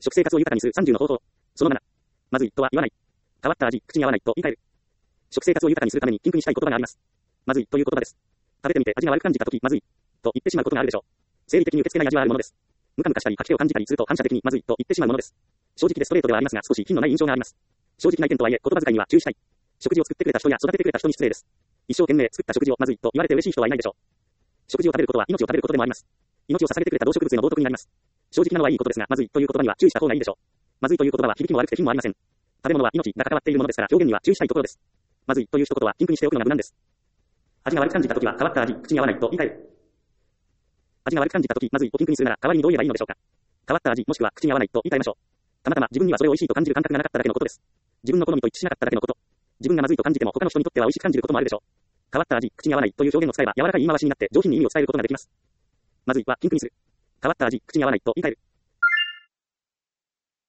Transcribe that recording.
食生活を豊かにする30の方法。その7。まずいとは言わない。変わった味、口に合わないと言い換える。食生活を豊かにするために禁句にしたい言葉があります。まずいという言葉です。食べてみて味が悪く感じたとき、まずいと言ってしまうことがあるでしょう。生理的に受け付けない味はあるものです。ムカムカしたり吐き気を感じたりすると反射的にまずいと言ってしまうものです。正直でストレートではありますが少し品のない印象があります。正直な意見とはいえ言葉遣いには注意したい。食事を作ってくれた人や育ててくれた人に失礼です。一生懸命作った食事をまずいと言われて嬉しい人はいないでしょう。食事を食べることは命を食べることでもあります。命を捧げてくれた動植物への冒涜になります。正直なのはいいことですが、まずいという言葉には注意した方がいいでしょう。まずいという言葉は響きも悪くて品もありません。食べ物は命が関わっているものですから表現には注意したいところです。まずいという一言は禁句にしておくのが無難です。味が悪く感じたときは変わった味、口に合わないと言い換える。味が悪く感じたとき、まずいを禁句にするなら代わりにどう言えばいいのでしょうか。変わった味もしくは口に合わないと言い換えましょう。たまたま自分にはそれを美味しいと感じる感覚がなかっただけのことです。自分の好みと一致しなかっただけのこと。自分がまずいと感じても他の人にとっては美味しく感じることもあるでしょう。変わった味、口に合わないという表現を使えば柔らかい言い回しになって上品に意味を伝えることができます。まずいは禁句にする。変わった味、口に合わないと言い換える。